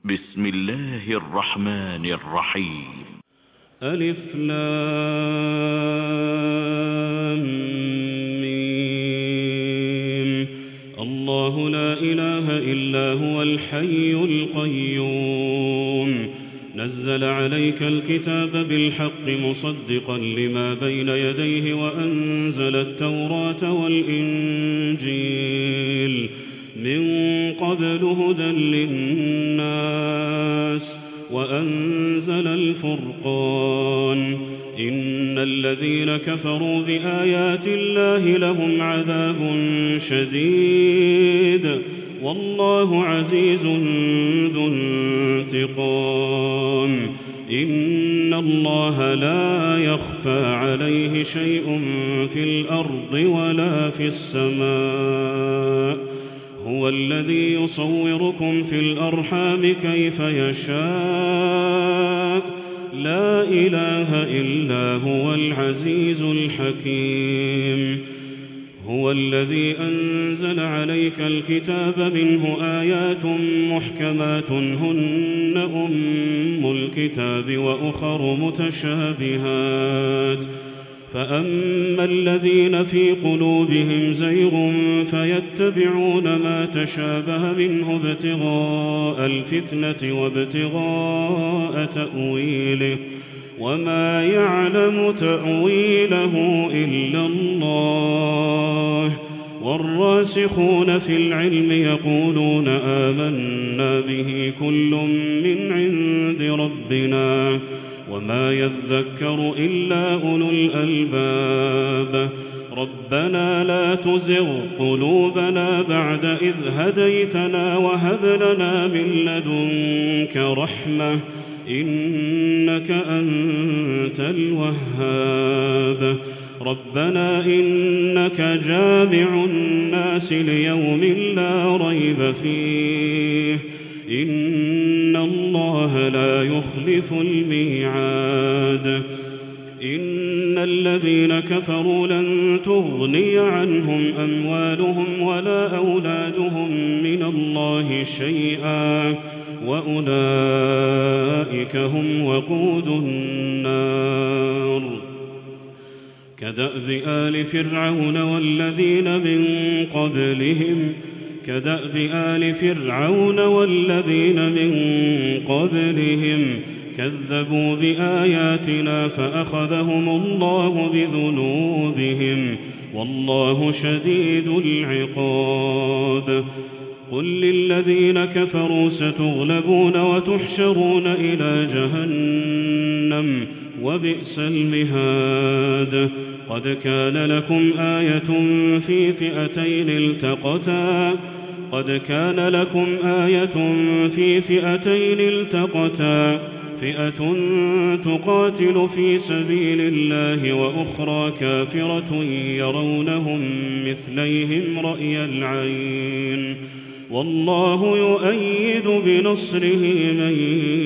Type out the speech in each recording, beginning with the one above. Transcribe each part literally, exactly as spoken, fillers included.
بسم الله الرحمن الرحيم. ألف لام ميم. الله لا إله إلا هو الحي القيوم نزل عليك الكتاب بالحق مصدقا لما بين يديه وأنزل التوراة والإنجيل من قبل هدى للناس وأنزل الفرقان إن الذين كفروا بآيات الله لهم عذاب شديد والله عزيز ذو انتقام إن الله لا يخفى عليه شيء في الأرض ولا في السماء هو الذي يصوركم في الأرحام كيف يشاء لا إله إلا هو العزيز الحكيم هو الذي أنزل عليك الكتاب منه آيات محكمات هن أم الكتاب وأخر متشابهات فأما الذين في قلوبهم زيغ فيتبعون ما تشابه منه ابتغاء الفتنة وابتغاء تأويله وما يعلم تأويله إلا الله والراسخون في العلم يقولون آمنا به كل من عند ربنا وما يذكر إلا أولو الألباب ربنا لا تزغ قلوبنا بعد إذ هديتنا وهب لنا من لدنك رحمة إنك أنت الوهاب ربنا إنك جامع الناس ليوم لا ريب فيه إن الله لا يخلف الميعاد إن الذين كفروا لن تغني عنهم أموالهم ولا أولادهم من الله شيئا وأولئك هم وقود النار كدأب آل فرعون والذين من قبلهم كدأب آل فرعون والذين من قبلهم كذبوا بآياتنا فأخذهم الله بذنوبهم والله شديد العقاب قل للذين كفروا ستغلبون وتحشرون إلى جهنم وبئس المهاد قد كان لكم آية في فئتين التقتا قد كان لكم آية في فئتين التقتا فئة تقاتل في سبيل الله وأخرى كافرة يرونهم مثليهم رأي العين والله يؤيد بنصره من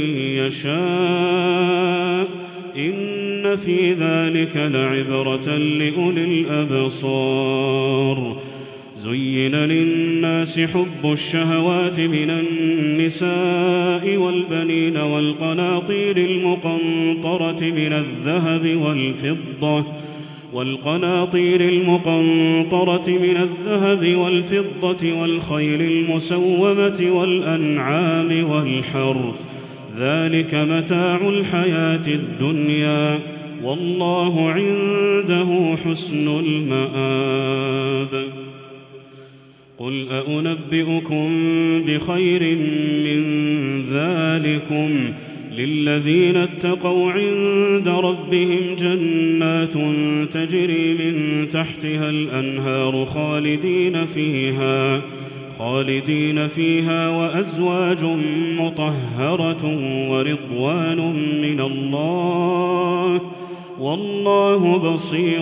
يشاء إن في ذلك لعبرة لأولي الأبصار زين للناس حب الشهوات من النساء والبنين والقناطير المقنطرة من الذهب والفضة والقناطير المقنطرة من الذهب والفضة والخيل المسومة والأنعام والحرث ذلك متاع الحياة الدنيا والله عنده حسن المآب قل أنبئكم بخير من ذلكم للذين اتقوا عند ربهم جنات تجري من تحتها الأنهار خالدين فيها خالدين فيها وأزواج مطهرة ورضوان من الله والله بصير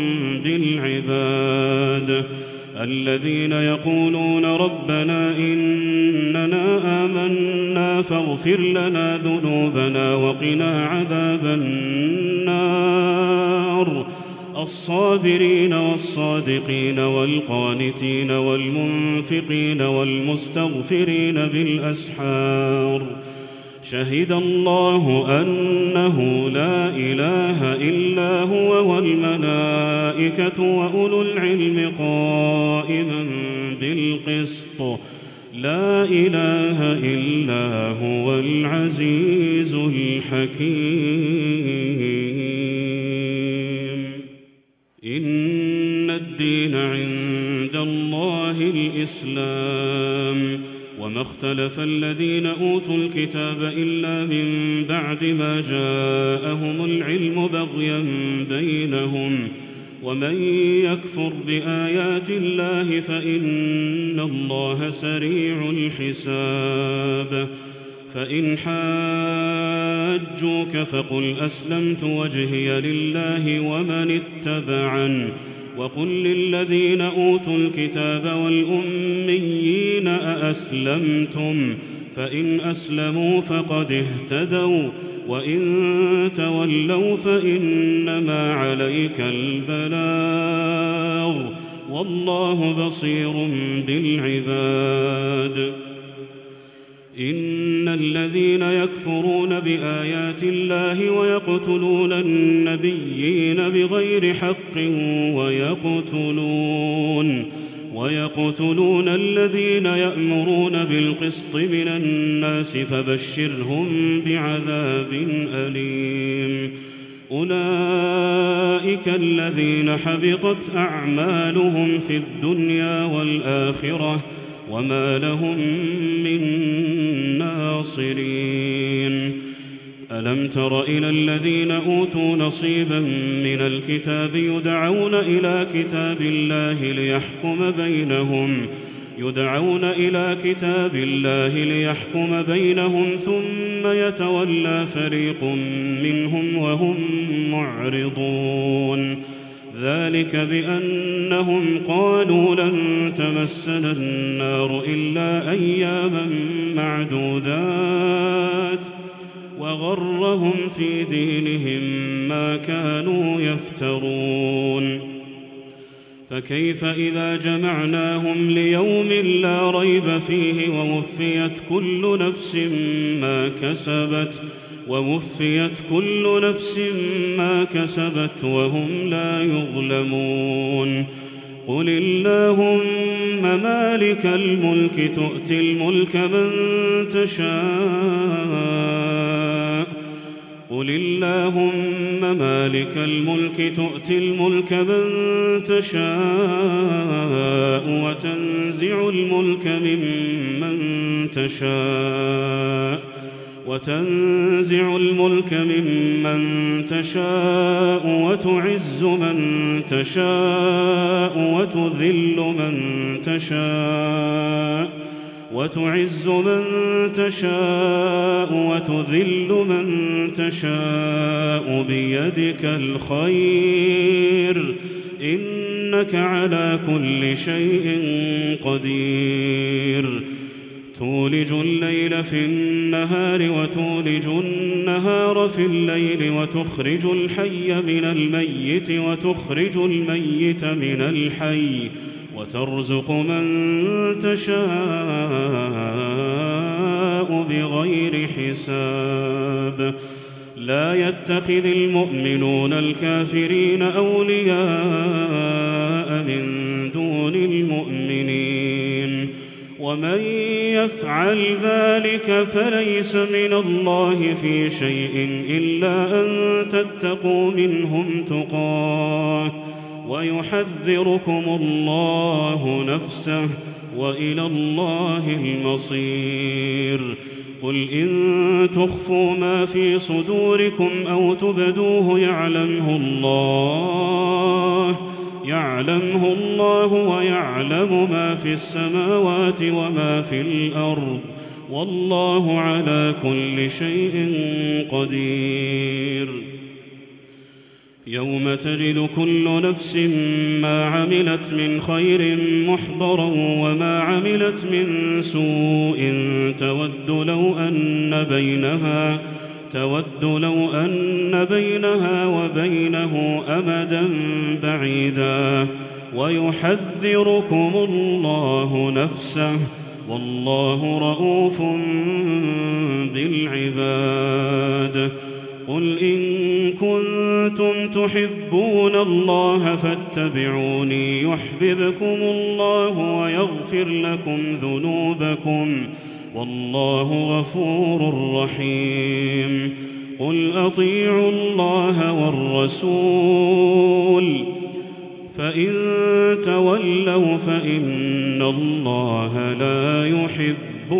بالعباد الذين يقولون ربنا إننا آمنا فاغفر لنا ذنوبنا وقنا عذاب النار الصابرين والصادقين والقانتين والمنفقين والمستغفرين بالأسحار شهد الله أنه لا إله إلا هو والملائكة وأولو العلم قائما بالقسط لا إله إلا هو العزيز الحكيم إن الدين عند الله الإسلام وما اختلف الذين أوتوا الكتاب إلا من بعد ما جاءهم العلم بغيا بينهم ومن يكفر بآيات الله فإن الله سريع الحساب فإن حاجوك فقل أسلمت وجهي لله ومن اتبعن وقل للذين أوتوا الكتاب والأميين أأسلمتم فإن أسلموا فقد اهتدوا وإن تولوا فإنما عليك البلاغ والله بصير بالعباد إن الذين يكفرون بآيات الله ويقتلون النبيين بغير حق ويقتلون ويقتلون الذين يأمرون بالقسط من الناس فبشرهم بعذاب أليم أولئك الذين حبطت أعمالهم في الدنيا والآخرة وما لهم من ناصرين ألم تر إلى الذين أوتوا نصيبا من الكتاب يدعون إلى كتاب الله ليحكم بينهم يدعون إلى كتاب الله ليحكم بينهم ثم يتولى فريق منهم وهم معرضون ذلك بأنهم قالوا لن تمسنا النار إلا أياما معدودات وغرهم في دينهم ما كانوا يفترون فكيف إذا جمعناهم ليوم لا ريب فيه ووفيت كل نفس ما كسبت ووفيت كل نفس ما كسبت وهم لا يظلمون قل اللهم مالك الملك تؤتي الملك من تشاء قل اللهم مالك الملك تؤتي الملك من تشاء وتنزع الملك ممن تشاء وتنزع الملك ممن تشاء وتعز من تشاء وتذل من تشاء وتعز من تشاء وتذل من تشاء بيدك الخير إنك على كل شيء قدير تولج الليل في النهار وتولج النهار في الليل وتخرج الحي من الميت وتخرج الميت من الحي وترزق من تشاء بغير حساب لا يتخذ المؤمنون الكافرين أولياء من دون المؤمنين ومن يفعل ذلك فليس من الله في شيء إلا أن تتقوا منهم تقاه ويحذركم الله نفسه وإلى الله المصير قل إن تخفوا ما في صدوركم أو تبدوه يعلمه الله يعلمه الله ويعلم ما في السماوات وما في الأرض والله على كل شيء قدير يوم تجد كل نفس ما عملت من خير محضرا وما عملت من سوء تود لو أن بينها تود لو أن بينها وبينه أمدا بعيدا ويحذركم الله نفسه والله رؤوف بالعباد. قل إن كنتم تحبون الله فاتبعوني يحببكم الله ويغفر لكم ذنوبكم والله غفور رحيم. قل أطيعوا الله والرسول فإن تولوا فإن الله لا يحب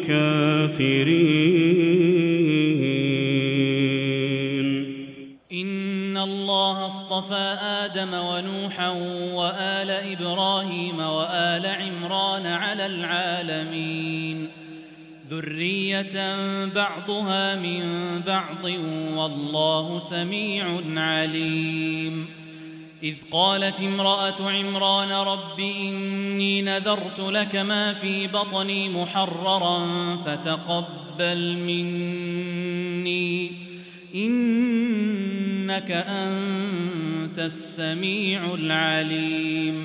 الكافرين. إن الله اصطفى آدم ونوحا وآل إبراهيم وآل عمران على العالمين ذرية بعضها من بعض والله سميع عليم. إذ قالت امرأة عمران رب إني نذرت لك ما في بطني محررا فتقبل مني إنك أنت السميع العليم.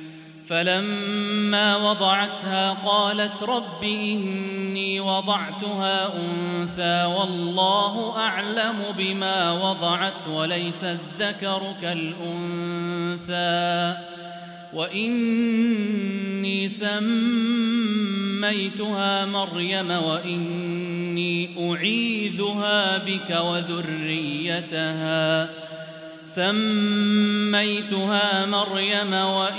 فلما وضعتها قالت رب إني وضعتها أنثى والله أعلم بما وضعت وليس الذكر كالأنثى وإني سميتها مريم وإني أعيذها بك وذريتها سميتها مريم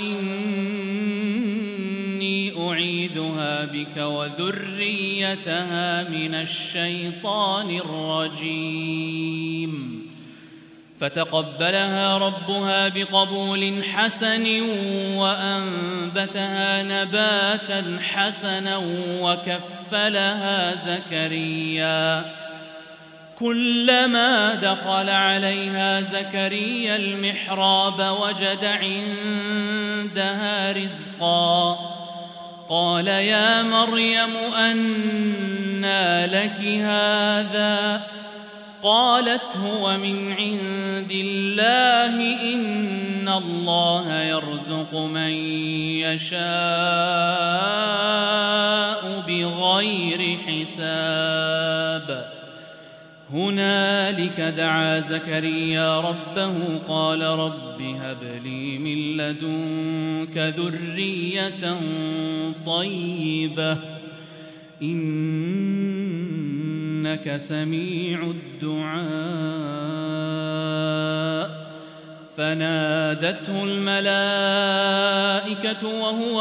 وإني أعيذها بك وذريتها من الشيطان الرجيم. فتقبلها ربها بقبول حسن وأنبتها نباتا حسنا وكفلها زكريا. كلما دخل عليها زكريا المحراب وجد عندها رزقا قال يا مريم أنى لك هذا قالت هو من عند الله إن الله يرزق من يشاء بغير حساب. هنالك دعا زكريا ربه قال رب هب لي من لدنك ذرية طيبة إنك سميع الدعاء. فنادته الملائكة وهو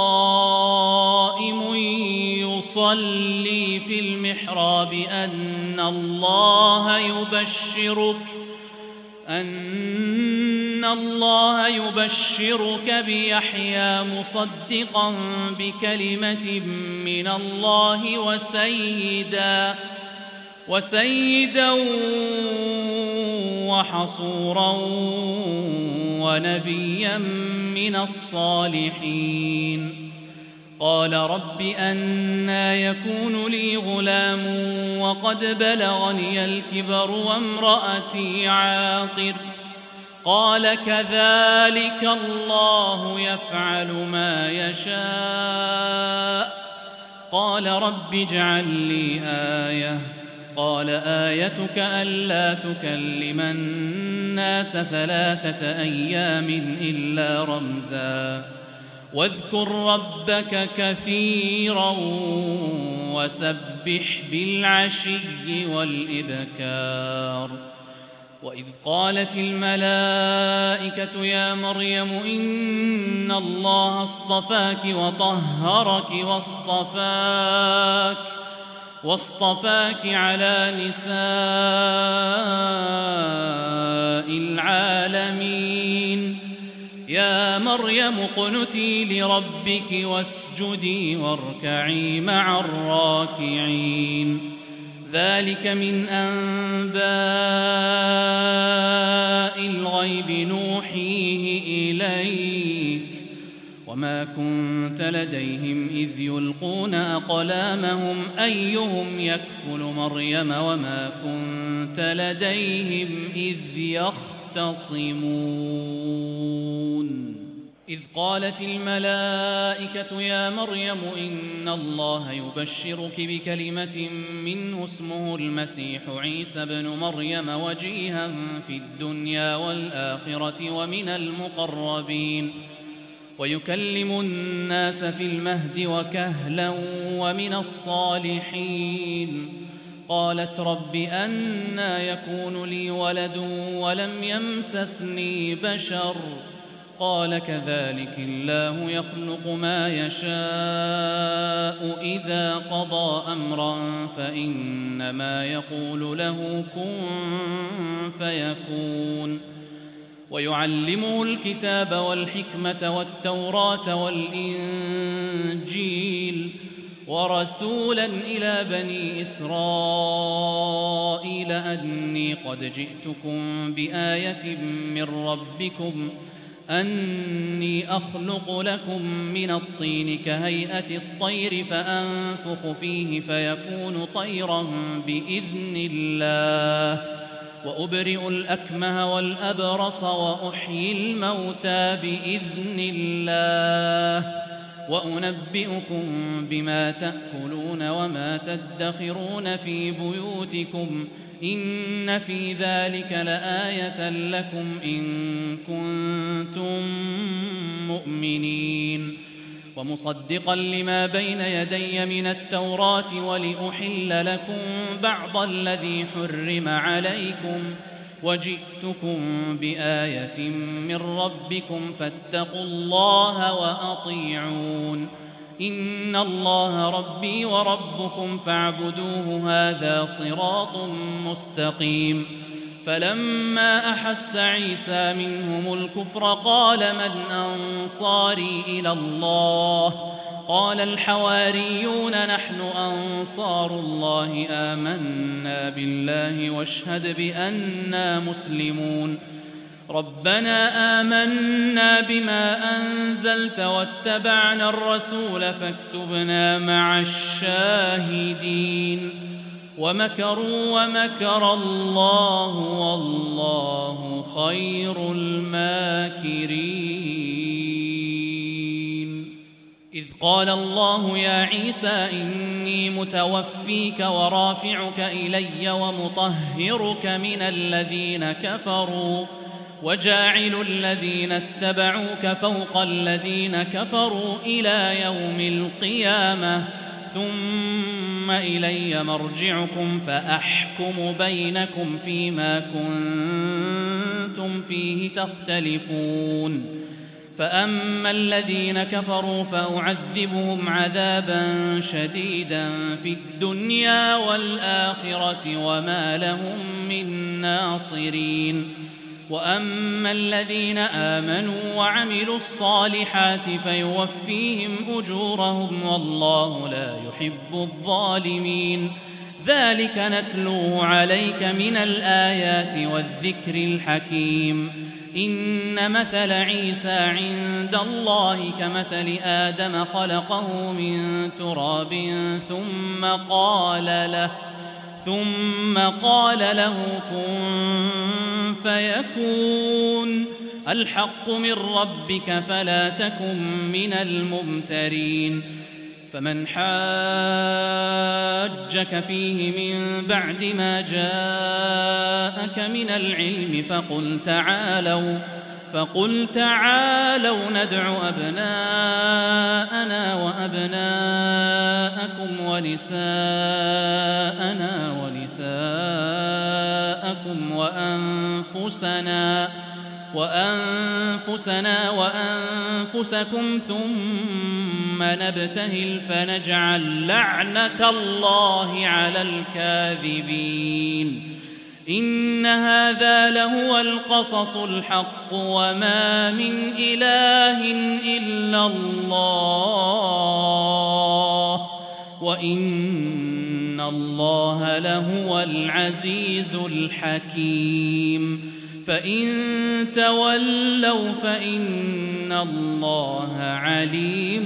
قائم يصلي في المحراب أن الله يبشرك أن الله يبشرك بيحيى مصدقا بكلمة من الله وسيدا وسيدا وحصورا ونبيا من الصالحين. قال رب أنى يكون لي غلام وقد بلغني الكبر وامرأتي عاقر قال كذلك الله يفعل ما يشاء. قال رب اجعل لي آية قال آيتك ألا تكلم الناس ثلاثة أيام إلا رمزا واذكر ربك كثيرا وسبح بالعشي والإبكار. وإذ قالت الملائكة يا مريم إن الله اصطفاك وطهرك واصطفاك واصطفاك على نساء العالمين. يا مريم اقنتي لربك واسجدي واركعي مع الراكعين. ذلك من أنباء الغيب نوحيه إليك وما كنت لديهم إذ يلقون أقلامهم أيهم يكفل مريم وما كنت لديهم إذ يختصمون إذ قالت الملائكة يا مريم إن الله يبشرك بكلمة منه اسمه المسيح عيسى بن مريم وجيها في الدنيا والآخرة ومن المقربين ويكلم الناس في المهد وكهلا ومن الصالحين قالت رب أنى يكون لي ولد ولم يمسسني بشر قال كذلك الله يخلق ما يشاء إذا قضى أمرا فإنما يقول له كن فيكون ويعلمه الكتاب والحكمة والتوراة والإنجيل ورسولا إلى بني إسرائيل أني قد جئتكم بآية من ربكم أني أخلق لكم من الطين كهيئة الطير فأنفخ فيه فيكون طيرا بإذن الله وأبرئ الأكمه والأبرص وأحيي الموتى بإذن الله وأنبئكم بما تأكلون وما تدخرون في بيوتكم إن في ذلك لآية لكم إن كنتم مؤمنين ومصدقا لما بين يدي من التوراة ولأحل لكم بعض الذي حرم عليكم وجئتكم بآية من ربكم فاتقوا الله وأطيعون إن الله ربي وربكم فاعبدوه هذا صراط مستقيم فلما أحس عيسى منهم الكفر قال من أنصاري إلى الله قال الحواريون نحن أنصار الله آمنا بالله واشهد بأننا مسلمون ربنا آمنا بما أنزلت واتبعنا الرسول فاكتبنا مع الشاهدين ومكروا ومكر الله والله خير الماكرين إذ قال الله يا عيسى إني متوفيك ورافعك إلي ومطهرك من الذين كفروا وجاعل الذين اتبعوك فوق الذين كفروا إلى يوم القيامة ثم إلي مرجعكم فأحكم بينكم فيما كنتم فيه تختلفون فأما الذين كفروا فأعذبهم عذابا شديدا في الدنيا والآخرة وما لهم من ناصرين وأما الذين آمنوا وعملوا الصالحات فيوفيهم أجورهم والله لا يحب الظالمين ذلك نتلوه عليك من الآيات والذكر الحكيم إن مثل عيسى عند الله كمثل آدم خلقه من تراب ثم قال له ثم قال له كن فيكون الحق من ربك فلا تكن من الممترين فمن حاجك فيه من بعد ما جاءك من العلم فقل تعالوا فقل تعالوا ندع أبناءنا وأبناءكم ونساءنا ونساءكم وأنفسنا وأنفسنا وأنفسكم ثم نبتهل فنجعل لعنة الله على الكاذبين إن هذا لهو القصص الحق وما من إله إلا الله وإن الله لهو العزيز الحكيم فإن تولوا فإن إن الله عليم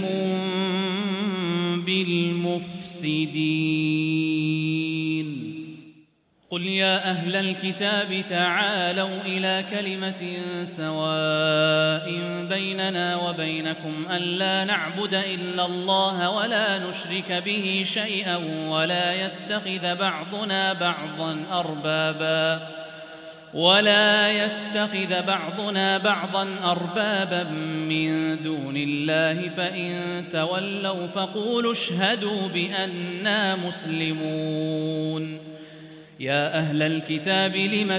بالمفسدين قل يا أهل الكتاب تعالوا إلى كلمة سواء بيننا وبينكم ألا نعبد إلا الله ولا نشرك به شيئا ولا يتخذ بعضنا بعضا أربابا ولا يتخذ بعضنا بعضا أربابا من دون الله فإن تولوا فقولوا اشهدوا بأننا مسلمون يا أهل الكتاب لم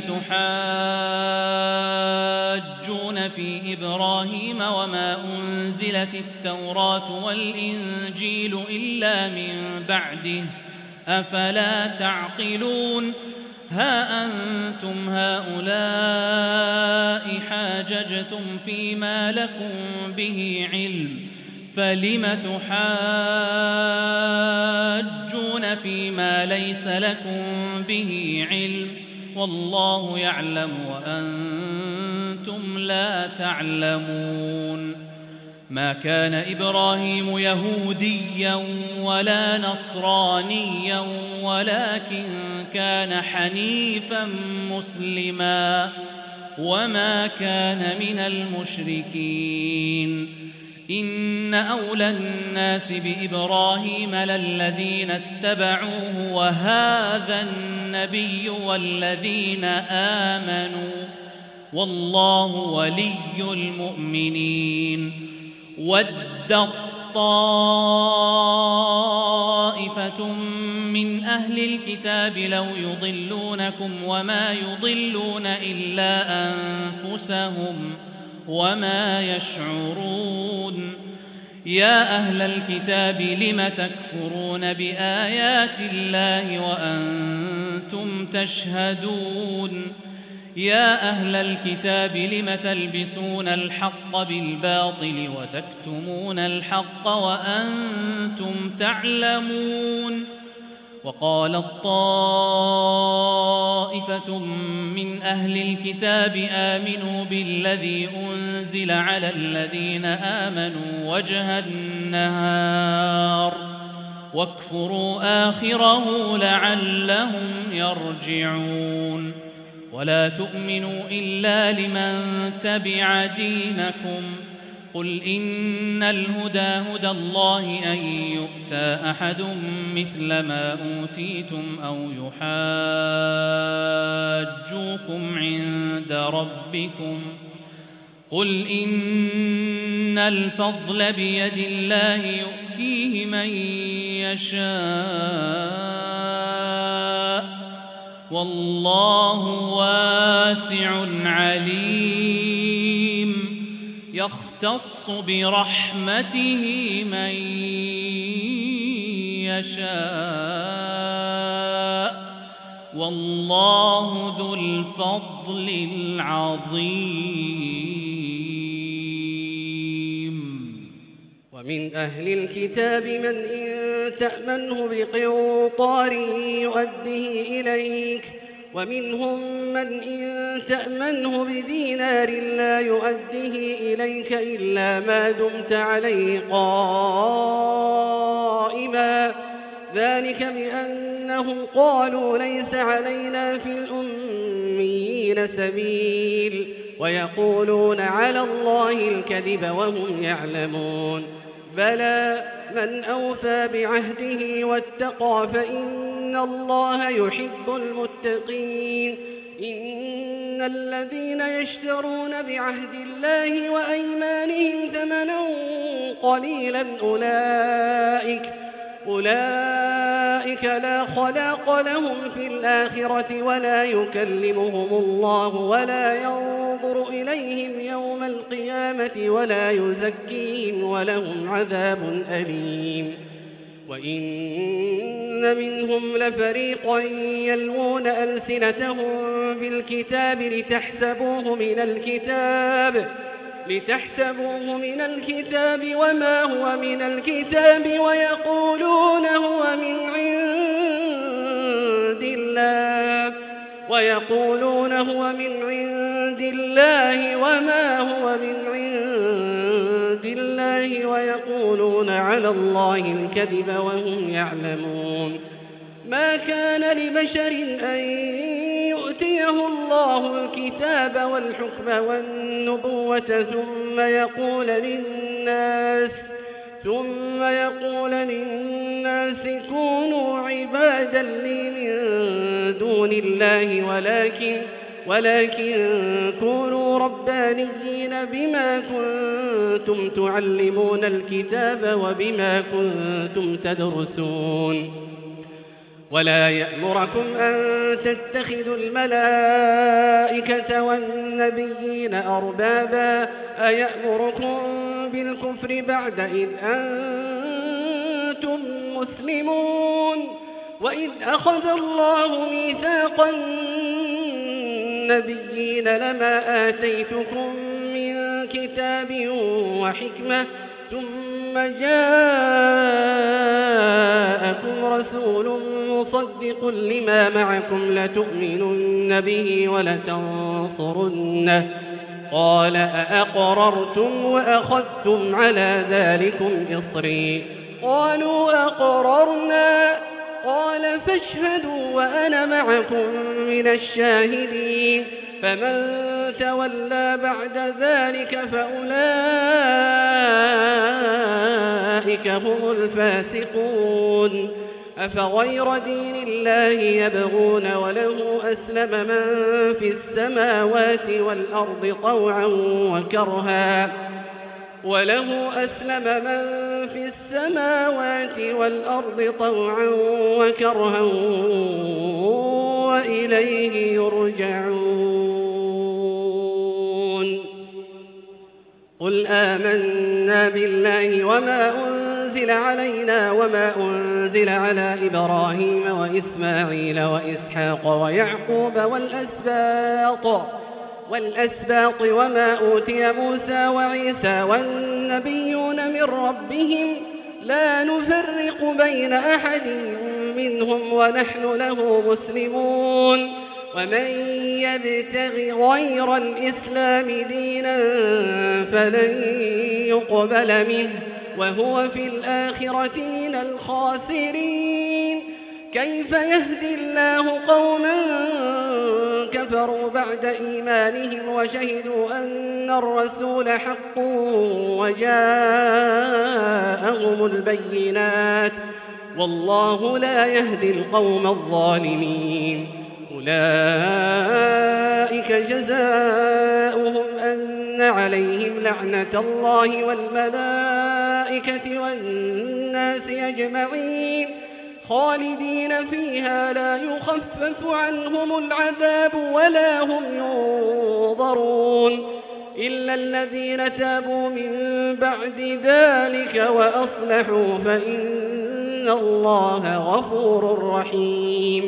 تحاجون في إبراهيم وما أنزلت التوراة والإنجيل إلا من بعده أفلا تعقلون ها أنتم هؤلاء حاججتم فيما لكم به علم فلم تحاجون فيما ليس لكم به علم والله يعلم وأنتم لا تعلمون ما كان إبراهيم يهوديا ولا نصرانيا ولكن كان حنيفا مسلما وما كان من المشركين إن أولى الناس بإبراهيم للذين اتبعوه وهذا النبي والذين آمنوا والله ولي المؤمنين ودت طائفة من أهل الكتاب لو يضلونكم وما يضلون إلا أنفسهم وما يشعرون يا أهل الكتاب لم تكفرون بآيات الله وأنتم تشهدون يا أهل الكتاب لم تلبسون الحق بالباطل وتكتمون الحق وأنتم تعلمون وقالت طائفة من أهل الكتاب آمنوا بالذي أنزل على الذين آمنوا وجه النهار واكفروا آخره لعلهم يرجعون ولا تؤمنوا إلا لمن تبع دينكم قل إن الهدى هدى الله أن يؤتى أحد مثل ما أوتيتم أو يحاجوكم عند ربكم قل إن الفضل بيد الله يؤتيه من يشاء والله واسع عليم يختص برحمته من يشاء والله ذو الفضل العظيم ومن أهل الكتاب من إن تأمنه بقنطار يؤديه إليك ومنهم من إن تأمنه بدينار لا يؤديه إليك إلا ما دمت عليه قائما ذلك بأنهم قالوا ليس علينا في الأميين سبيل ويقولون على الله الكذب وهم يعلمون بلى من أوفى بعهده واتقى فإن الله يحب المتقين إن الذين يشترون بعهد الله وأيمانهم ثمنا قليلا أولئك أولئك لا خلاق لهم في الآخرة ولا يكلمهم الله ولا ينظر إليهم يوم القيامة ولا يزكيهم ولهم عذاب أليم وإن منهم لفريقا يلوون ألسنتهم بالكتاب لتحسبوه من الكتاب لتحسبوه من الكتاب وما هو من الكتاب ويقولون هو من عند الله ويقولون هو من عند الله وما هو من عند الله ويقولون على الله الكذب وهم يعلمون. ما كان لبشر أن يؤتيه الله الكتاب والحكم والنبوة ثم يقول للناس ثم يقول للناس كونوا عبادا لي من دون الله ولكن ولكن كونوا ربانيين بما كنتم تعلمون الكتاب وبما كنتم تدرسون. ولا يأمركم أن تتخذوا الملائكة والنبيين أربابا أيأمركم بالكفر بعد إذ أنتم مسلمون. وإذ أخذ الله ميثاق النبيين لما آتيتكم من كتاب وحكمة ثم جاءكم رسول مصدق لما معكم لتؤمنن به ولتنصرنه قال أأقررتم وأخذتم على ذلكم إصري قالوا أقررنا قال فاشهدوا وأنا معكم من الشاهدين. فمن تولى بعد ذلك فأولئك هم الفاسقون. أفغير دين الله يبغون وله أسلم من في السماوات والأرض طوعا وكرها وله أسلم من في السماوات والأرض طوعا وكرها وإليه يرجعون. قل آمنا بالله وما أنزل علينا وما أنزل على إبراهيم وإسماعيل وإسحاق ويعقوب والأسباط والأسباط وما أوتي موسى وعيسى والنبيون من ربهم لا نفرق بين أحد منهم ونحن له مسلمون. ومن يبتغ غير الإسلام دينا فلن يقبل منه وهو في الآخرة من الخاسرين. كيف يهدي الله قوما كفروا بعد إيمانهم وشهدوا أن الرسول حق وجاءهم البينات والله لا يهدي القوم الظالمين. أولئك جزاؤهم أن عليهم لعنة الله والملائكة والناس أجمعين خالدين فيها لا يخفف عنهم العذاب ولا هم ينظرون إلا الذين تابوا من بعد ذلك وأصلحوا فإن الله غفور رحيم.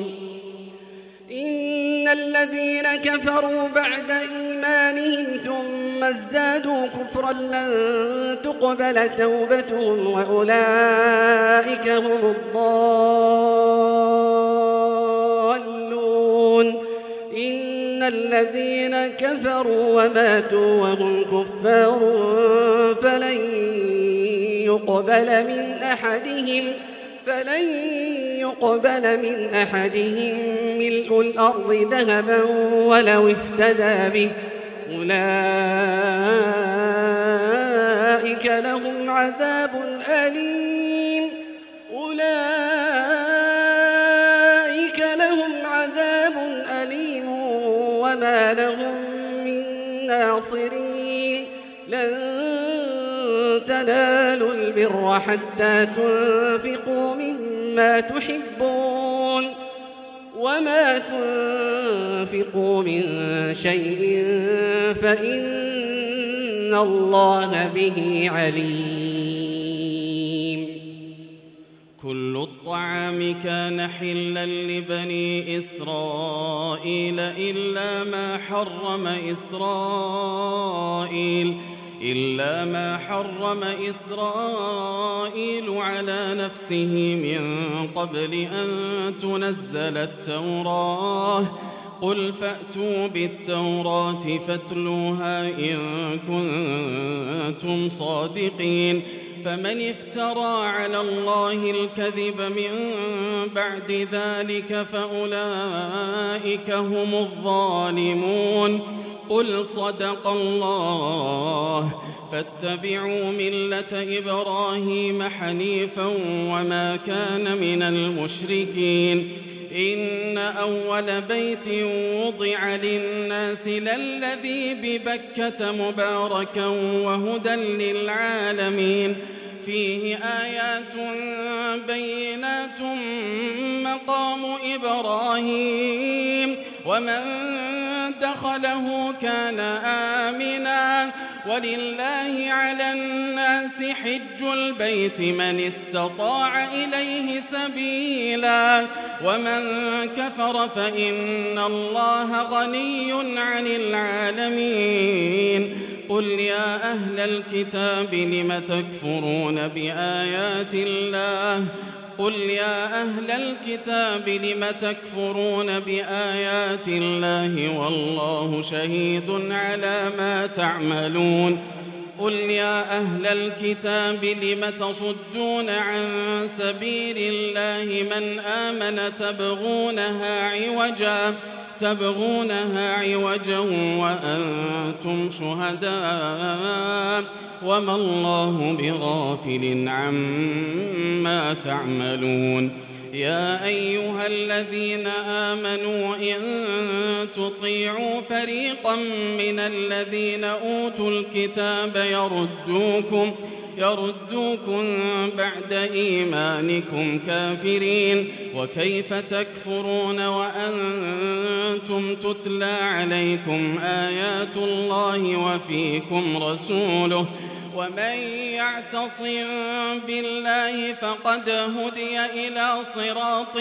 إن الذين كفروا بعد إيمانهم ثم ازدادوا كفرا لن تقبل توبتهم وأولئك هم الضالون. إن الذين كفروا وماتوا وهم كفار فلن يقبل من أحدهم فلن يقبل من أحدهم ملء الأرض ذهبا ولو افتدى به أولئك لهم عذاب أليم أولئك لهم عذاب أليم وما لهم من ناصرين. لن تنالوا البر حتى تنفقوا مما تحبون وما تنفقوا من شيء فإن الله به عليم. كل الطعام كان حلا لبني إسرائيل إلا ما حرم إسرائيل إلا ما حرم إسرائيل على نفسه من قبل أن تنزل التوراة قل فأتوا بالتوراة فاتلوها إن كنتم صادقين فمن افترى على الله الكذب من بعد ذلك فأولئك هم الظالمون قل صدق الله فاتبعوا ملة إبراهيم حنيفا وما كان من المشركين إن أول بيت وضع للناس للذي ببكة مباركا وهدى للعالمين فيه آيات بينات مقام إبراهيم ومن دخله كان آمنا ولله على الناس حج البيت من استطاع إليه سبيلا ومن كفر فإن الله غني عن العالمين قل يا أهل الكتاب لم تكفرون بآيات الله قل يا أهل الكتاب لم تكفرون بآيات الله والله شهيد على ما تعملون قل يا أهل الكتاب لم تصدون عن سبيل الله من آمن تبغونها عوجا تبغونها عوجا وأنتم شهداء وما الله بغافل عما تعملون يا أيها الذين آمنوا إن تطيعوا فريقا من الذين أوتوا الكتاب يردوكم يردوكم بعد إيمانكم كافرين وكيف تكفرون وأنتم تتلى عليكم آيات الله وفيكم رسوله ومن يعتصم بالله فقد هدي إلى صراط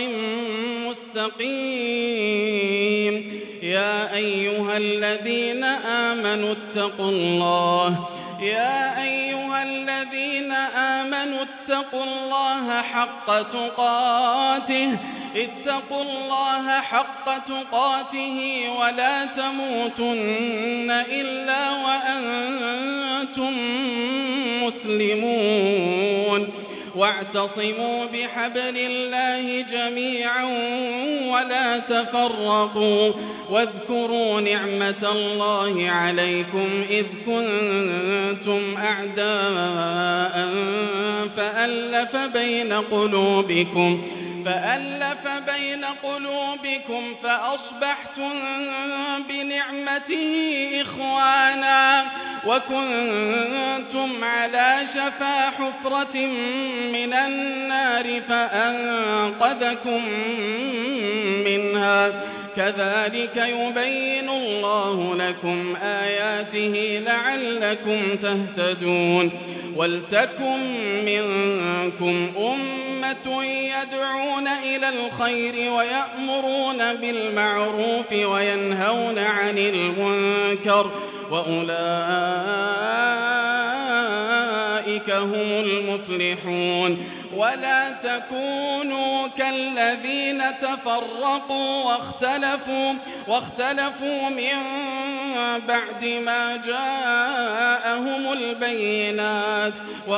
مستقيم يا أيها الذين آمنوا اتقوا الله يا أيها الذين آمنوا اتقوا الله حق تقاته اتقوا الله حق تقاته ولا تموتن إلا وأنتم مسلمون واعتصموا بحبل الله جميعا ولا تفرقوا واذكروا نعمة الله عليكم إذ كنتم أعداء فألف بين قلوبكم فألف بين قلوبكم فأصبحتم بنعمته إخوانا وكنتم على شفا حفرة من النار فأنقذكم منها كذلك يبين الله لكم آياته لعلكم تهتدون ولتكن منكم أمة يدعون إلى الخير ويأمرون بالمعروف وينهون عن المنكر وأولئك هم المفلحون ولا تكونوا كالذين تفرقوا واختلفوا واختلفوا من بعد ما جاءهم البينات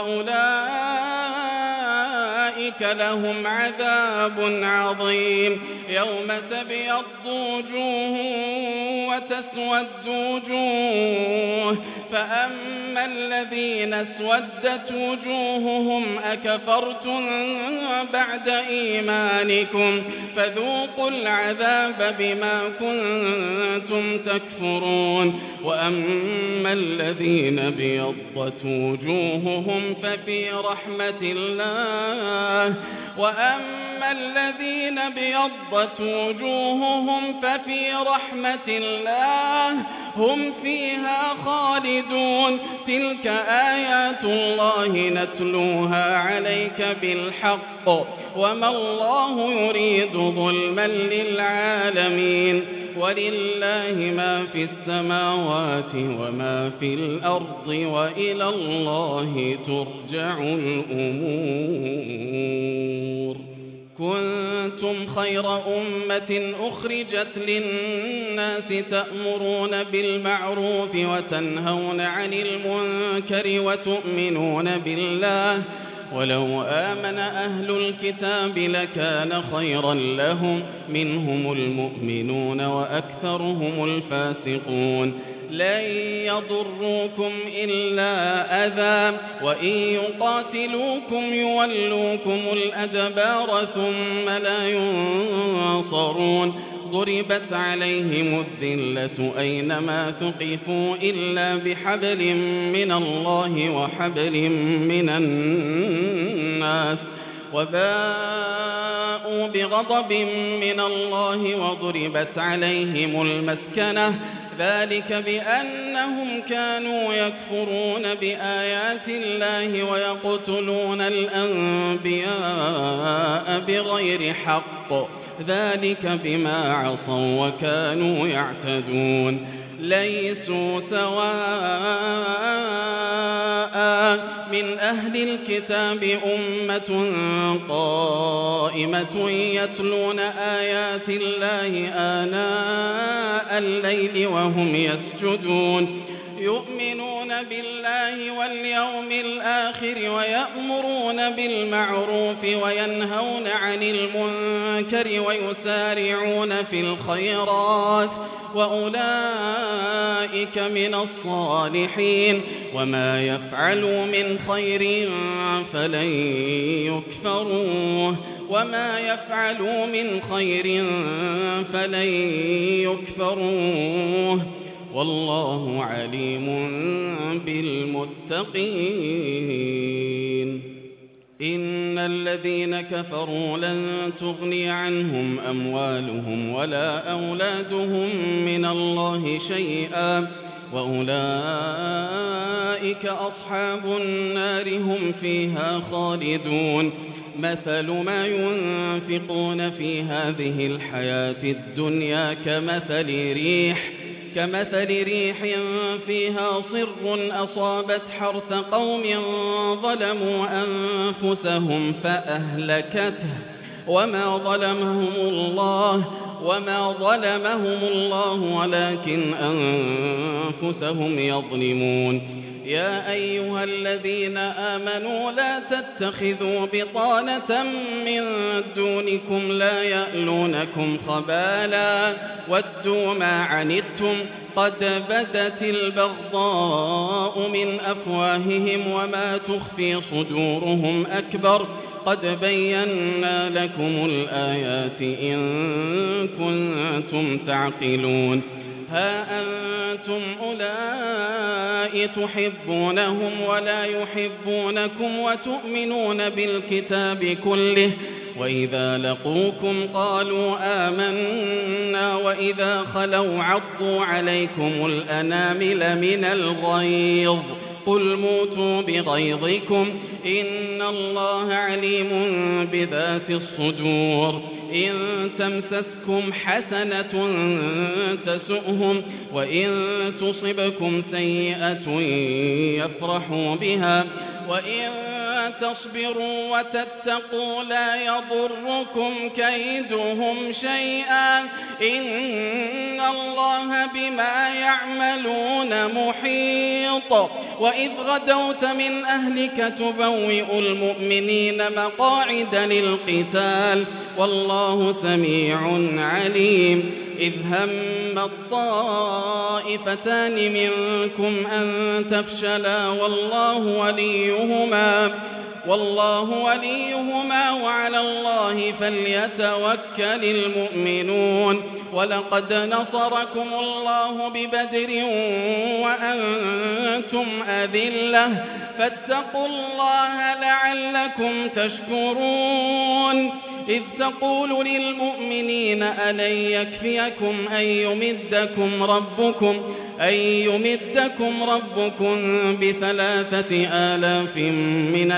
وأولئك لهم عذاب عظيم يوم تبيض وجوه وتسود وجوه فأما الذين اسودت وجوههم أكفرتم بعد إيمانكم فذوقوا العذاب بما كنتم تكفرون وأما الذين بيضت وجوههم ففي رحمة الله وأما الذين بيضت وجوههم ففي رحمة الله هم فيها خالدون تلك آيات الله نتلوها عليك بالحق وما الله يريد ظلما للعالمين ولله ما في السماوات وما في الأرض وإلى الله ترجع الأمور كنتم خير أمة أخرجت للناس تأمرون بالمعروف وتنهون عن المنكر وتؤمنون بالله ولو آمن أهل الكتاب لكان خيرا لهم منهم المؤمنون وأكثرهم الفاسقون لن يضروكم إلا أذى وإن يقاتلوكم يولوكم الأدبار ثم لا ينصرون ضربت عليهم الذلة أينما ثقفوا إلا بحبل من الله وحبل من الناس وباءوا بغضب من الله وضربت عليهم المسكنة ذلك بأنهم كانوا يكفرون بآيات الله ويقتلون الأنبياء بغير حق ذلك بما عصوا وكانوا يعتدون ليسوا سواء من أهل الكتاب أمة قائمة يتلون آيات الله آناء الليل وهم يسجدون يؤمنون بالله واليوم الآخر ويأمرون بالمعروف وينهون عن المنكر ويسارعون في الخيرات وأولئك من الصالحين وما يفعلوا من خير فلن يكفروه وما يفعلوا من خير فلن يكفروه والله عليم بالمتقين إن الذين كفروا لن تغني عنهم أموالهم ولا أولادهم من الله شيئا وأولئك أصحاب النار هم فيها خالدون مثل ما ينفقون في هذه الحياة الدنيا كمثل ريح كمثل ريح فيها صر أصابت حرث قوم ظلموا أنفسهم فأهلكته وما ظلمهم الله وما ظلمهم الله ولكن أنفسهم يظلمون يا أيها الذين آمنوا لا تتخذوا بطانة من دونكم لا يألونكم خبالا ودوا ما عنتم قد بدت البغضاء من أفواههم وما تخفي صدورهم أكبر قد بينا لكم الآيات إن كنتم تعقلون ها أنتم أولئك تحبونهم ولا يحبونكم وتؤمنون بالكتاب كله وإذا لقوكم قالوا آمنا وإذا خلوا عضوا عليكم الأنامل من الغيظ قل موتوا بغيظكم إن الله عليم بذات الصدور إن تمسسكم حسنة تسؤهم وإن تصبكم سيئة يفرحوا بها وإن تصبروا وتتقوا لا يضركم كيدهم شيئا إن الله بما يعملون محيط وإذ غدوت من أهلك تبوئ المؤمنين مقاعد للقتال والله سميع عليم إذ هم الطائفتان منكم أن تفشلا والله وليهما والله وليهما وعلى الله فليتوكل المؤمنون ولقد نصركم الله ببدر وأنتم أذلة فاتقوا الله لعلكم تشكرون إذ تقول للمؤمنين ألن يكفيكم أن يمدكم ربكم أن يمدكم ربكم بثلاثة آلاف من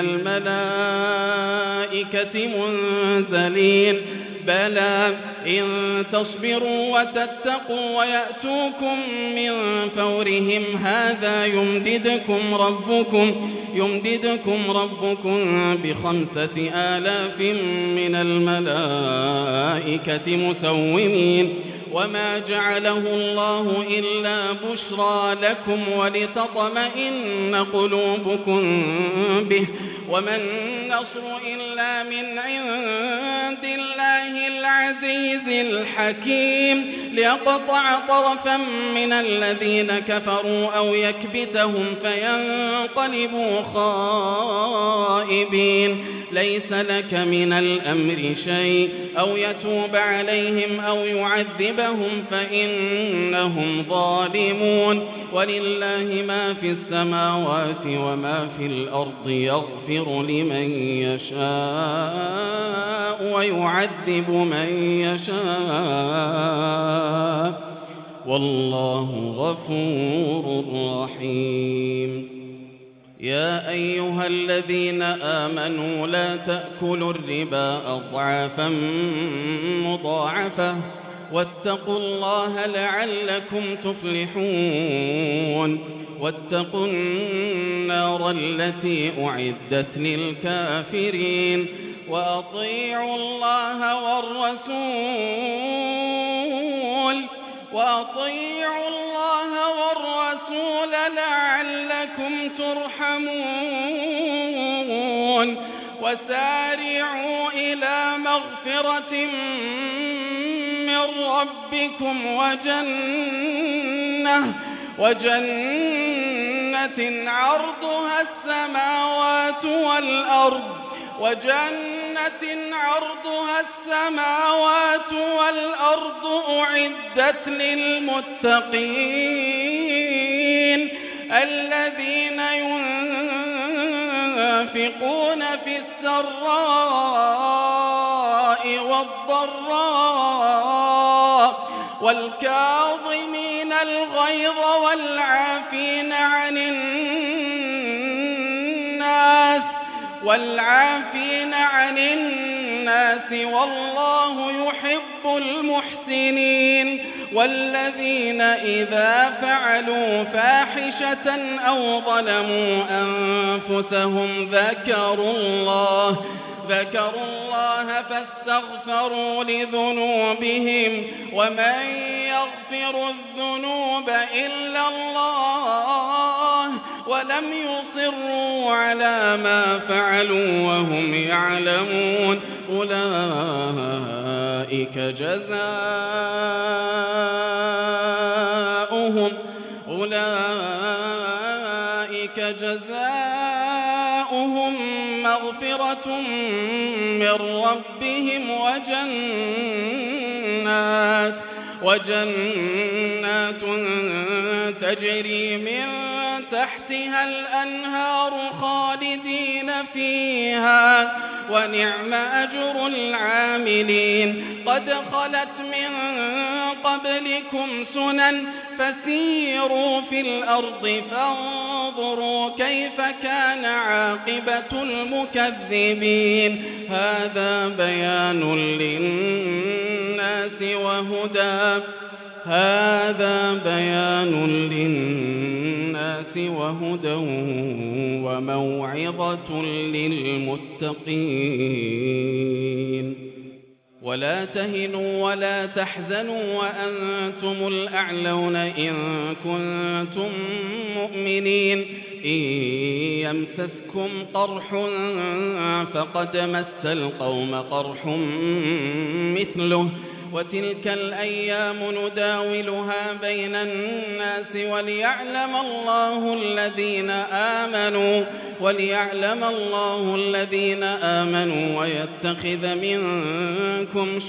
الملائكة منزلين بلى إن تصبروا وتتقوا ويأتوكم من فورهم هذا يمددكم ربكم يمددكم ربكم بخمسة آلاف من الملائكة مسومين وما جعله الله إلا بشرى لكم ولتطمئن قلوبكم به وما النصر إلا من عند الله العزيز الحكيم ليقطع طرفا من الذين كفروا أو يكبتهم فينقلبوا خائبين ليس لك من الأمر شيء أو يتوب عليهم أو يعذبهم فإنهم ظالمون ولله ما في السماوات وما في الأرض يغفر لمن يشاء ويعذب من يشاء والله غفور رحيم يا أيها الذين آمنوا لا تأكلوا الربا أضعافا مضاعفة واتقوا الله لعلكم تفلحون واتقوا النار التي أعدت للكافرين وأطيعوا الله والرسول وأطيعوا الله والرسول لعلكم ترحمون وسارعوا إلى مغفرة من ربكم وجنة وجنة عرضها السماوات والأرض وجنة عرضها السماوات والأرض أعدت للمتقين الذين ينفقون في السراء والضراء والكاظمين الغيظ والعافين عن الناس والعافين عن الناس والله يحب المحسنين والذين إذا فعلوا فاحشة أو ظلموا أنفسهم ذكروا الله ذكروا الله فاستغفروا لذنوبهم ومن يغفر الذنوب إلا الله ولم يصروا على ما فعلوا وهم يعلمون أولئك جزاؤهم أولئك جزاؤهم مغفرة من ربهم وجنات وجنات تجري من تحتها الأنهار خالدين فيها ونعم أجر العاملين قد خلت من قبلكم سنن فسيروا في الأرض فانظروا كيف كان عاقبة المكذبين هذا بيان للناس وهدى هذا بيان للناس وهدى وموعظة للمتقين ولا تهنوا ولا تحزنوا وأنتم الأعلون إن كنتم مؤمنين إن يمسسكم قرح فقد مس القوم قرح مثله وتلك الأيام نداولها بين الناس وليعلم الله الذين آمنوا وليعلم الله الذين آمنوا ويتخذ منكم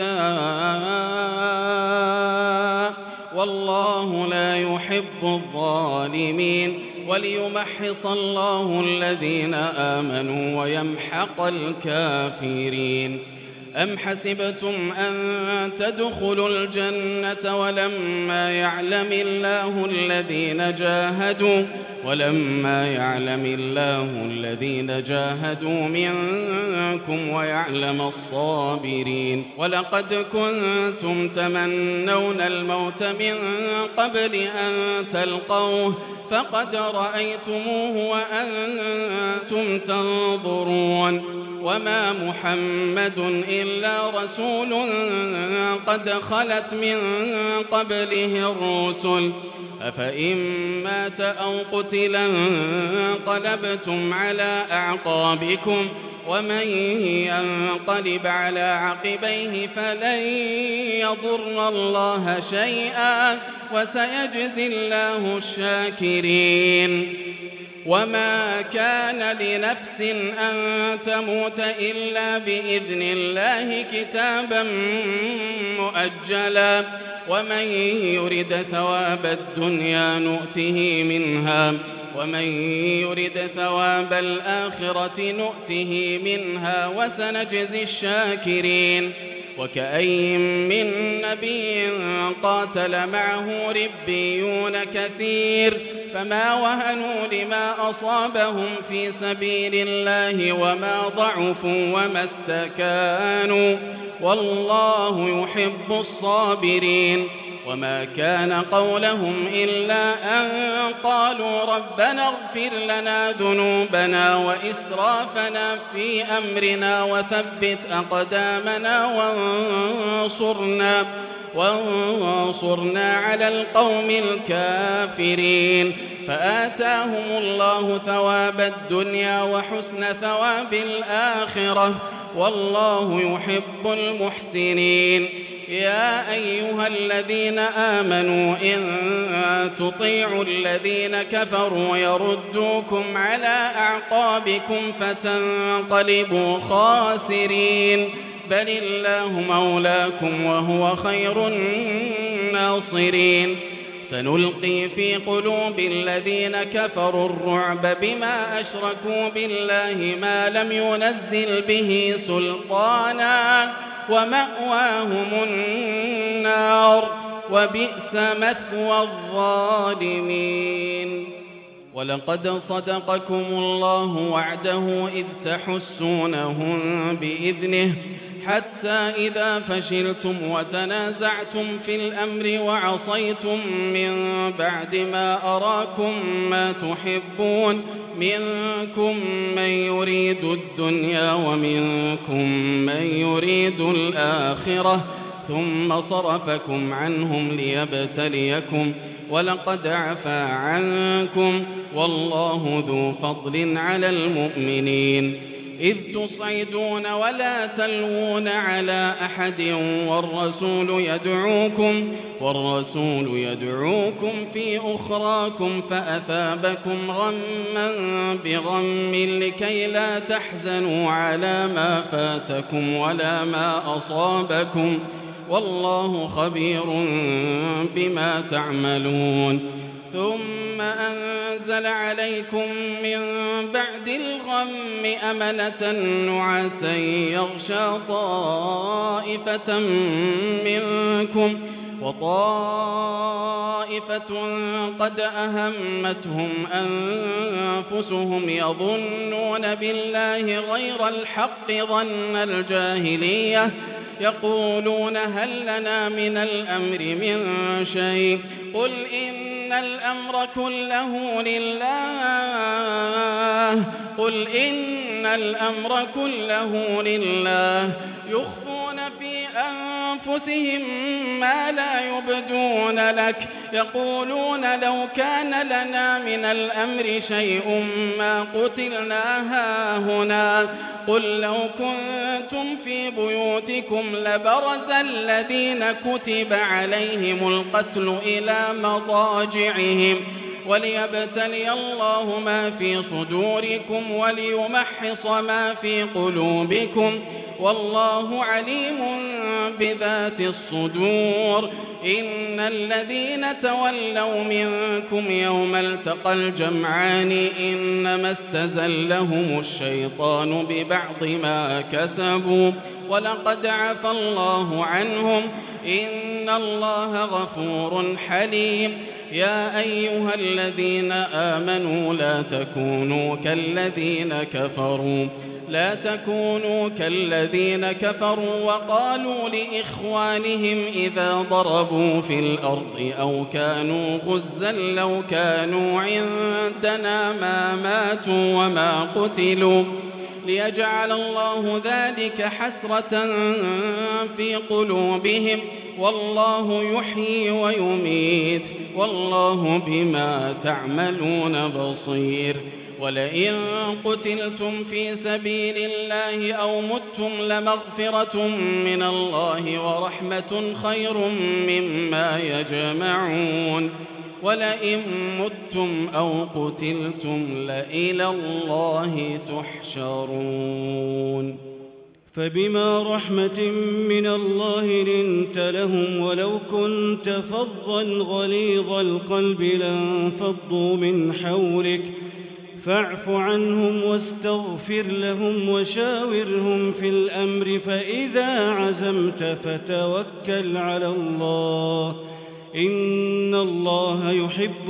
شهداء والله لا يحب الظالمين وليمحص الله الذين آمنوا ويمحق الكافرين أم حسبتم أن تدخلوا الجنة ولما يعلم الله الذين جاهدوا ولما يعلم الله الذين جاهدوا منكم ويعلم الصابرين ولقد كنتم تمنون الموت من قبل أن تلقوه فقد رأيتموه وأنتم تنظرون وما محمد إلا رسول قد خلت من قبله الرسل أفإن مات أو قتلا انقلبتم على أعقابكم ومن ينقلب على عقبيه فلن يضر الله شيئا وسيجزي الله الشاكرين وما كان لنفس أن تموت إلا بإذن الله كتابا مؤجلا ومن يرد ثواب الدنيا نؤته منها ومن يرد ثواب الآخرة نؤته منها وسنجزي الشاكرين وكأين من نبي قاتل معه ربيون كثير فما وهنوا لما أصابهم في سبيل الله وما ضعفوا وما استكانوا والله يحب الصابرين وما كان قولهم إلا أن قالوا ربنا اغفر لنا ذنوبنا وإسرافنا في أمرنا وثبت أقدامنا وانصرنا وانصرنا على القوم الكافرين فآتاهم الله ثواب الدنيا وحسن ثواب الآخرة والله يحب المحسنين يا أيها الذين آمنوا إن تطيعوا الذين كفروا يردوكم على أعقابكم فتنقلبوا خاسرين بل الله مولاكم وهو خير الناصرين سنلقي في قلوب الذين كفروا الرعب بما أشركوا بالله ما لم ينزل به سلطانا ومأواهم النار وبئس مثوى الظالمين ولقد صدقكم الله وعده إذ تحسونهم بإذنه حتى إذا فشلتم وتنازعتم في الأمر وعصيتم من بعد ما أراكم ما تحبون منكم من يريد الدنيا ومنكم من يريد الآخرة ثم صرفكم عنهم ليبتليكم ولقد عفا عنكم والله ذو فضل على المؤمنين إذ تصعدون ولا تلوون على أحد والرسول يدعوكم والرسول يدعوكم في أخراكم فأثابكم غما بغم لكي لا تحزنوا على ما فاتكم ولا ما أصابكم والله خبير بما تعملون ثم أنزل عليكم من بعد الغم أمنة نعاسا يغشى طائفة منكم وطائفة قد أهمتهم أنفسهم يظنون بالله غير الحق ظن الجاهلية يقولون هل لنا من الأمر من شيء قل إن الأمر كله لله قل إن الأمر كله لله يخفون في أنفسهم ما لا يبدون لك يقولون لو كان لنا من الأمر شيء ما قتلنا هاهنا قل لو كنتم في بيوتكم لبرز الذين كتب عليهم القتل إلى مضاجعهم وليبتلي الله ما في صدوركم وليمحص ما في قلوبكم والله عليم بذات الصدور إن الذين تولوا منكم يوم التقى الجمعان إنما استزلهم الشيطان ببعض ما كسبوا ولقد عفى الله عنهم إن الله غفور حليم. يا أيها الذين آمنوا لا تكونوا كالذين كفروا لا تكونوا كالذين كفروا وقالوا لإخوانهم إذا ضربوا في الأرض أو كانوا غزا لو كانوا عندنا ما ماتوا وما قتلوا ليجعل الله ذلك حسرة في قلوبهم والله يحيي ويميت والله بما تعملون بصير. ولئن قتلتم في سبيل الله أو متم لمغفرة من الله ورحمة خير مما يجمعون. ولئن متم أو قتلتم لإلى الله تحشرون. فبما رحمة من الله لنت لهم ولو كنت فظا غليظ القلب لانفضوا من حولك فاعف عنهم واستغفر لهم وشاورهم في الأمر فإذا عزمت فتوكل على الله إن الله يحب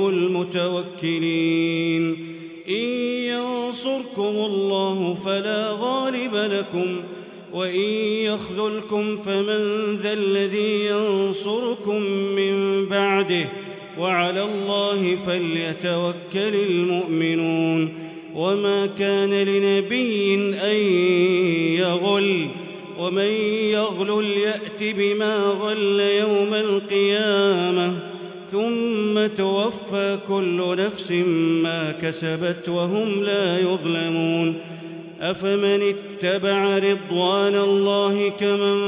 المتوكلين. إن ينصركم الله فلا غالب لكم وإن يخذلكم فمن ذا الذي ينصركم من بعده وعلى الله فليتوكل المؤمنون. وما كان لنبي أن يغل ومن يغلل يأت بما غل يوم القيامة ثم توفى كل نفس ما كسبت وهم لا يظلمون. أفمن اتبع رضوان الله كمن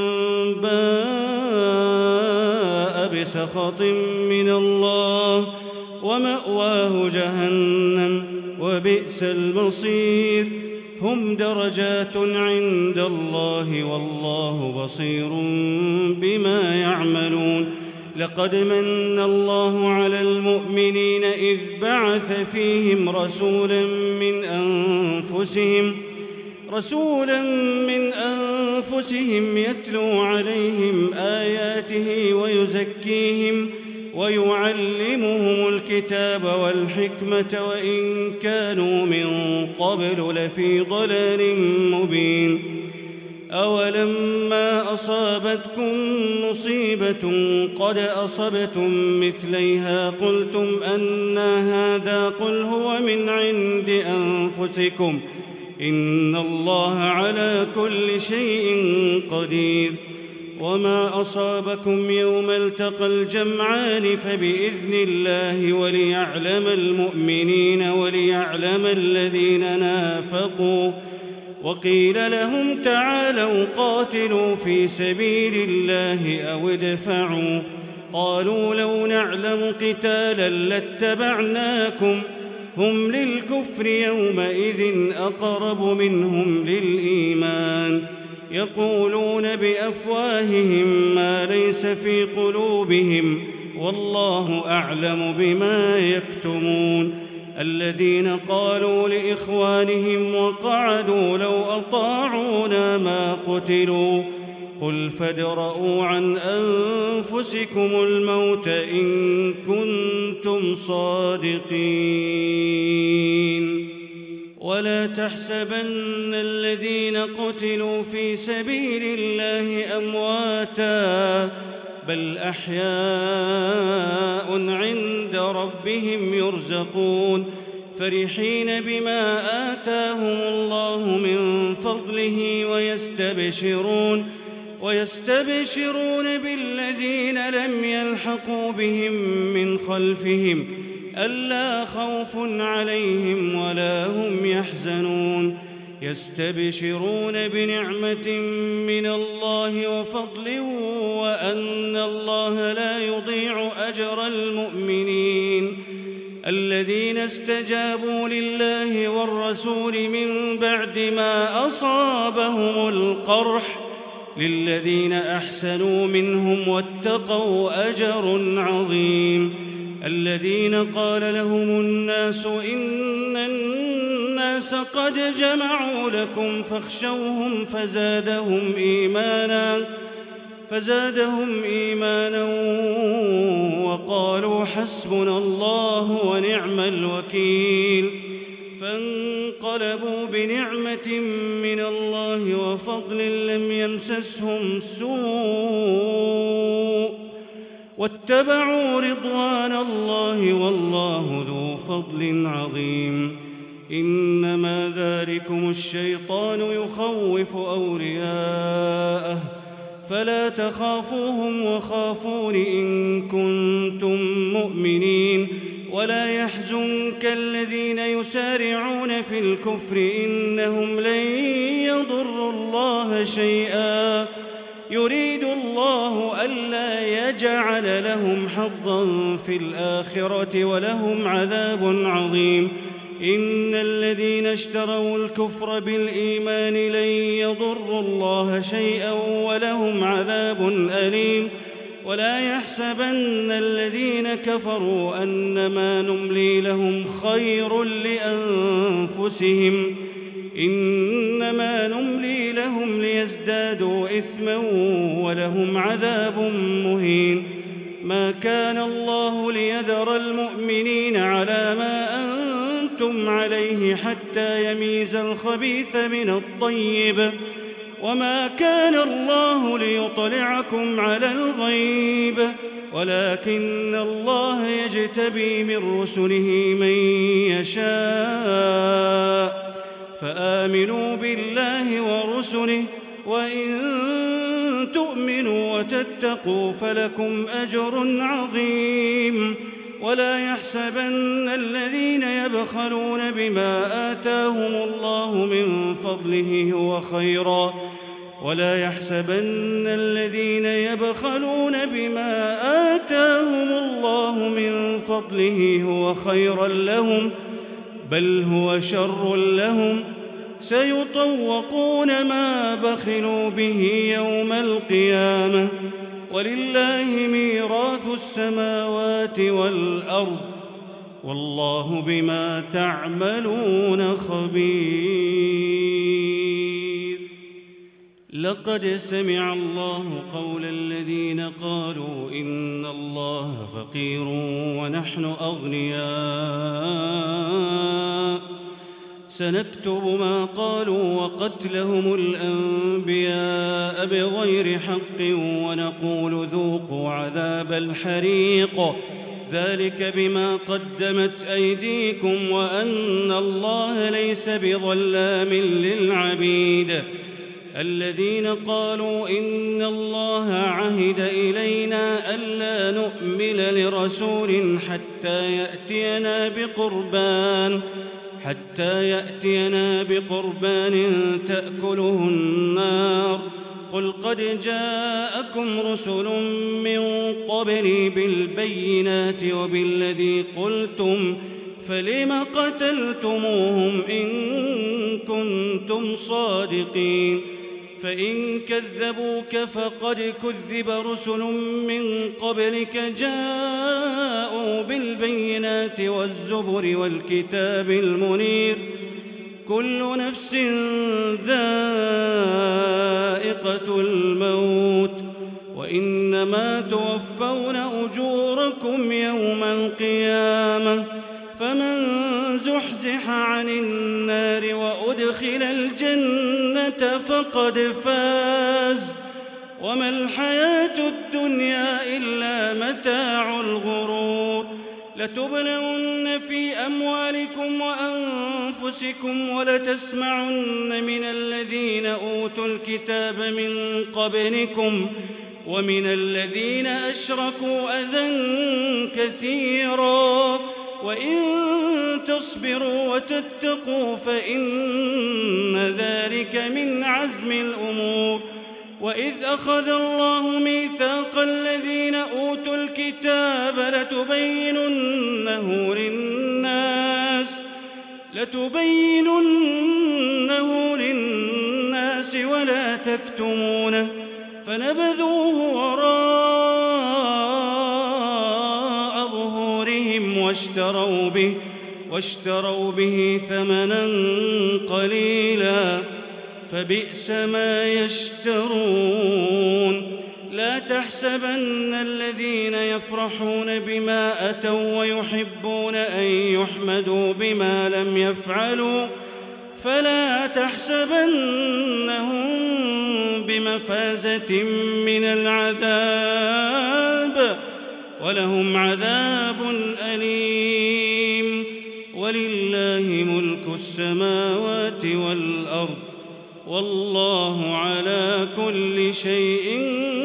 باء بسخط من الله ومأواه جهنم وبئس المصير. هم درجات عند الله والله بصير بما يعملون. لقد من الله على المؤمنين إذ بعث فيهم رسولا من أنفسهم رسولا من أنفسهم يتلو عليهم آياته ويزكيهم ويعلمهم الكتاب والحكمة وإن كانوا من قبل لفي ضلال مبين. أولما أصابتكم مصيبة قد أصبتم مثليها قلتم أنى هذا قل هو من عند أنفسكم إن الله على كل شيء قدير. وما أصابكم يوم التقى الجمعان فبإذن الله وليعلم المؤمنين وليعلم الذين نافقوا. وقيل لهم تعالوا قاتلوا في سبيل الله أو ادفعوا قالوا لو نعلم قتالا لاتبعناكم هم للكفر يومئذ أقرب منهم للإيمان. يقولون بأفواههم ما ليس في قلوبهم والله أعلم بما يكتمون. الذين قالوا لإخوانهم وقعدوا لو أطاعونا ما قتلوا قل فادرءوا عن أنفسكم الموت إن كنتم صادقين. ولا تحسبن الذين قتلوا في سبيل الله أمواتا بل أحياء عند ربهم يرزقون فرحين بما آتاهم الله من فضله ويستبشرون ويستبشرون بالذين لم يلحقوا بهم من خلفهم ألا خوف عليهم ولا هم يحزنون. يستبشرون بنعمة من الله وفضل وأن الله لا يضيع أجر المؤمنين. الذين استجابوا لله والرسول من بعد ما أصابهم القرح للذين أحسنوا منهم واتقوا أجر عظيم. الذين قال لهم الناس إن الناس الناس قد جمعوا لكم فاخشوهم فزادهم إيمانا فزادهم إيمانا وقالوا حسبنا الله ونعم الوكيل فانقلبوا بنعمة من الله وفضل لم يمسسهم سوء واتبعوا رضوان الله والله ذو فضل عظيم إنما ذلكم الشيطان يخوف أولياءه فلا تخافوهم وخافون إن كنتم مؤمنين ولا يحزنك الذين يسارعون في الكفر إنهم لن يضروا الله شيئا يريد الله ألا يجعل لهم حظا في الآخرة ولهم عذاب عظيم إن الذين اشتروا الكفر بالإيمان لن يضروا الله شيئا ولهم عذاب أليم ولا يحسبن الذين كفروا أنما نملي لهم خير لأنفسهم إنما نملي لهم ليزدادوا إثما ولهم عذاب مهين ما كان الله ليذر المؤمنين على ما أنتم عليه حتى يميز الخبيث من الطيب وما كان الله ليطلعكم على الغيب ولكن الله يجتبي من رسله من يشاء فآمنوا بالله ورسله وإن تؤمنوا وتتقوا فلكم أجر عظيم ولا يحسبن الذين يبخلون بما آتاهم الله من فضله هو خيرا ولا يحسبن الذين يبخلون بما آتاهم الله من فضله هو خيرا لهم بل هو شر لهم سيطوقون ما بخلوا به يوم القيامة ولله ميراث السماوات والأرض والله بما تعملون خبير لقد سمع الله قول الذين قالوا إن الله فقير ونحن أغنياء سنكتب ما قالوا وقتلهم الأنبياء بغير حق ونقول ذوقوا عذاب الحريق ذلك بما قدمت أيديكم وأن الله ليس بظلام للعبيد الذين قالوا إن الله عهد إلينا ألا نؤمن لرسول حتى يأتينا بقربان حتى يأتينا بقربان تأكله النار قل قد جاءكم رسل من قبلي بالبينات وبالذي قلتم فلم قتلتموهم إن كنتم صادقين فإن كذبوك فقد كذب رسل من قبلك جاءوا بالبينات والزبر والكتاب المنير كل نفس ذائقة الموت وإنما توفون أجوركم يوم القيامة فمن زحزح عن النار وأدخل الجنة فقد فاز وما الحياة الدنيا إلا متاع الغرور لتبلون في أموالكم وأنفسكم ولتسمعن من الذين أوتوا الكتاب من قبلكم ومن الذين أشركوا أذى كثيرا وإن تصبروا وتتقوا فإن ذلك من عزم الأمور وإذ أخذ الله ميثاق الذين أوتوا الكتاب لتبيننه للناس لتبيننه للناس ولا تكتمونه فنبذوه وراء ظهورهم واشتروا به واشتروا به ثمنا قليلا فبئس ما يشترون. لا تحسبن الذين يفرحون بما أتوا ويحبون أن يحمدوا بما لم يفعلوا فلا تحسبنهم بمفازة من العذاب ولهم عذاب أليم. ولله ملك السماوات والأرض والله على كل شيء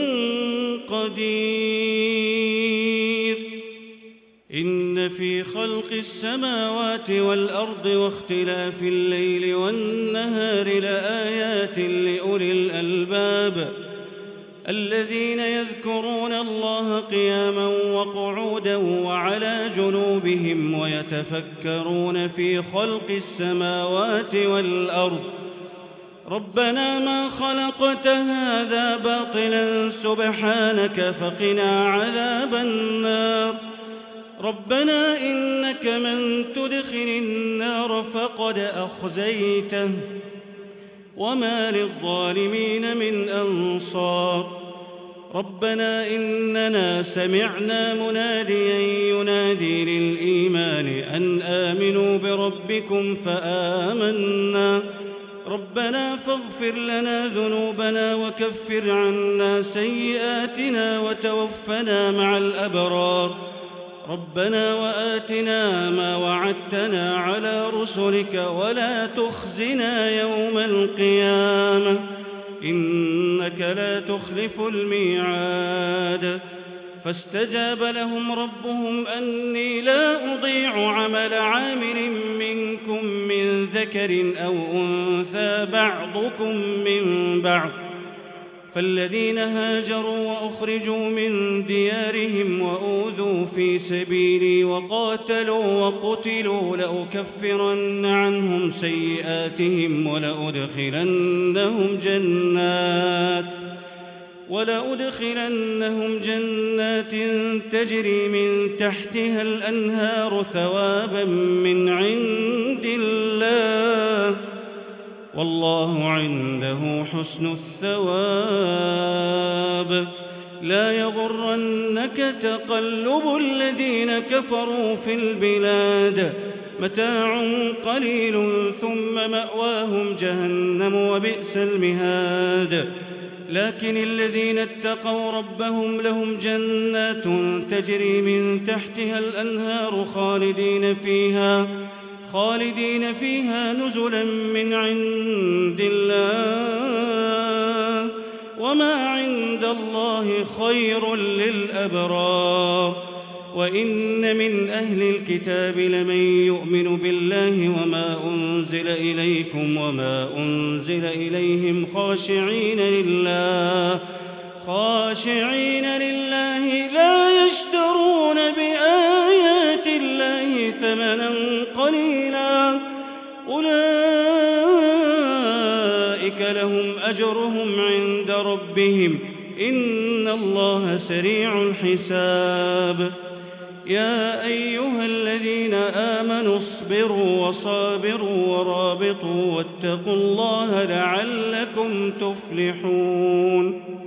قدير. إن في خلق السماوات والأرض واختلاف الليل والنهار لآيات لأولي الألباب الذين يذكرون الله قياما وقعودا وعلى جنوبهم ويتفكرون في خلق السماوات والأرض ربنا ما خلقت هذا باطلا سبحانك فقنا عذاب النار. ربنا إنك من تدخل النار فقد أخزيته وما للظالمين من أنصار. ربنا إننا سمعنا مناديا ينادي للإيمان أن آمنوا بربكم فآمنا. ربنا فاغفر لنا ذنوبنا وكفر عنا سيئاتنا وتوفنا مع الأبرار. ربنا وآتنا ما وعدتنا على رسلك ولا تخزنا يوم القيامة إنك لا تخلف الميعاد. فاستجاب لهم ربهم أني لا أضيع عمل عامل منكم من ذكر أو أنثى بعضكم من بعض. فالذين هاجروا وأخرجوا من ديارهم وأوذوا في سبيلي وقاتلوا وقتلوا لأكفرن عنهم سيئاتهم ولأدخلنهم جنات ولأدخلنهم جنات تجري من تحتها الأنهار ثوابا من عند الله والله عنده حسن الثواب. لا يغرنك تقلب الذين كفروا في البلاد متاع قليل ثم مأواهم جهنم وبئس المهاد. لكن الذين اتقوا ربهم لهم جنات تجري من تحتها الأنهار خالدين فيها خالدين فيها نزلا من عند الله وما عند الله خير للأبرار. وإن من أهل الكتاب لمن يؤمن بالله وما أنزل إليكم وما أنزل إليهم خاشعين لله خاشعين لله لا يشترون بآيات الله ثمنا قليلا أولئك لهم أجرهم عند ربهم إن الله سريع الحساب. يا أيها الذين آمنوا اصبروا وصابروا ورابطوا واتقوا الله لعلكم تفلحون.